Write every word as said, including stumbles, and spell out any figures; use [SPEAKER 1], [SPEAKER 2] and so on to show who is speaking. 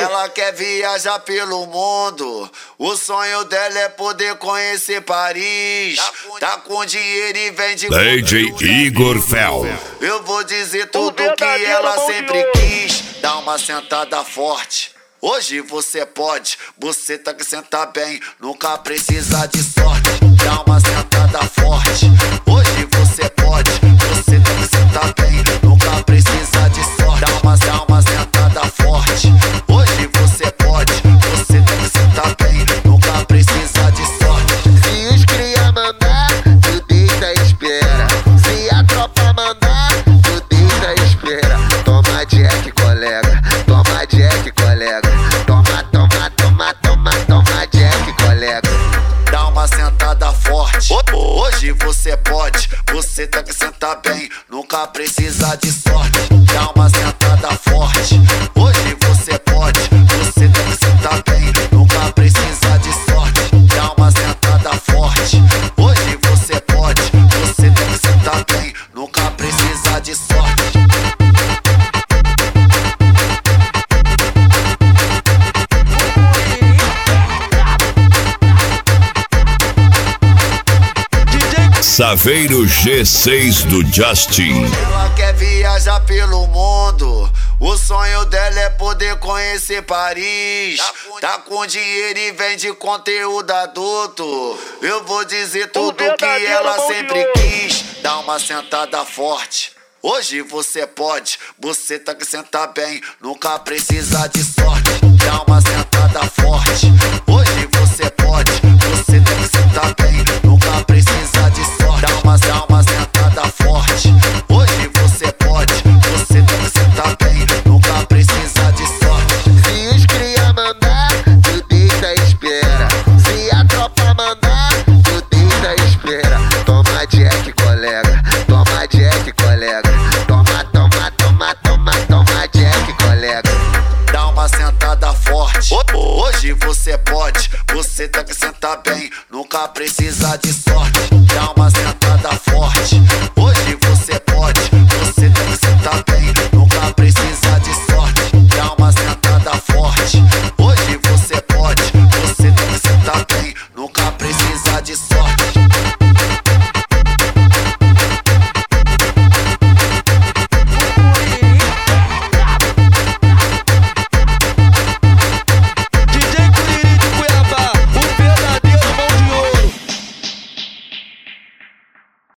[SPEAKER 1] Ela quer viajar pelo mundo, o sonho dela é poder conhecer Paris. Tá com dinheiro e vende
[SPEAKER 2] D J Igor Fel.
[SPEAKER 1] Eu vou dizer tudo que ela sempre quis. Dá uma sentada forte. Hoje você pode, você tá que senta bem, nunca precisa de sorte. Dá uma sentada forte. Hoje você pode, você tá que senta bem, nunca precisa de sorte. Dá uma, dá uma sentada forte. Hoje você pode, você tá que senta bem, nunca precisa de sorte.
[SPEAKER 3] Se os cria mandar, tu deita e espera. Se a tropa mandar, tu deita e espera. Toma Jack, colega, toma Jack, colega. Toma, toma, toma, toma, toma Jack, colega.
[SPEAKER 1] Dá uma sentada forte. Hoje você pode, você tá que senta bem, nunca precisa de sorte. Dá uma sentada forte. Hoje você pode, você tá que senta bem, nunca precisa de sorte. Dá uma sentada forte. Hoje você pode, você tá que senta bem, nunca precisa de sorte.
[SPEAKER 2] Saveiro G seis do Justin.
[SPEAKER 1] Ela quer viajar pelo mundo, o sonho dela é poder conhecer Paris. Tá com dinheiro e vende conteúdo adulto. Eu vou dizer tudo que ela sempre quis. Dá uma sentada forte. Hoje você pode, você tá que senta bem, nunca precisa de sorte. Dá uma sentada forte. Hoje você pode, você tá que senta bem, nunca precisa de sorte. Dá uma, dá uma sentada forte. Hoje você pode, você tá que senta bem, nunca precisa de sorte.
[SPEAKER 3] Se os cria mandar, tu deita e espera. Se a tropa mandar, tu deita e espera. Toma Jack, colega, toma Jack, colega. Toma, toma, toma, toma, toma Jack, colega.
[SPEAKER 1] Dá uma sentada forte. Hoje você pode, você tá que senta bem, nunca precisa de sorte. Dá uma sentada forte.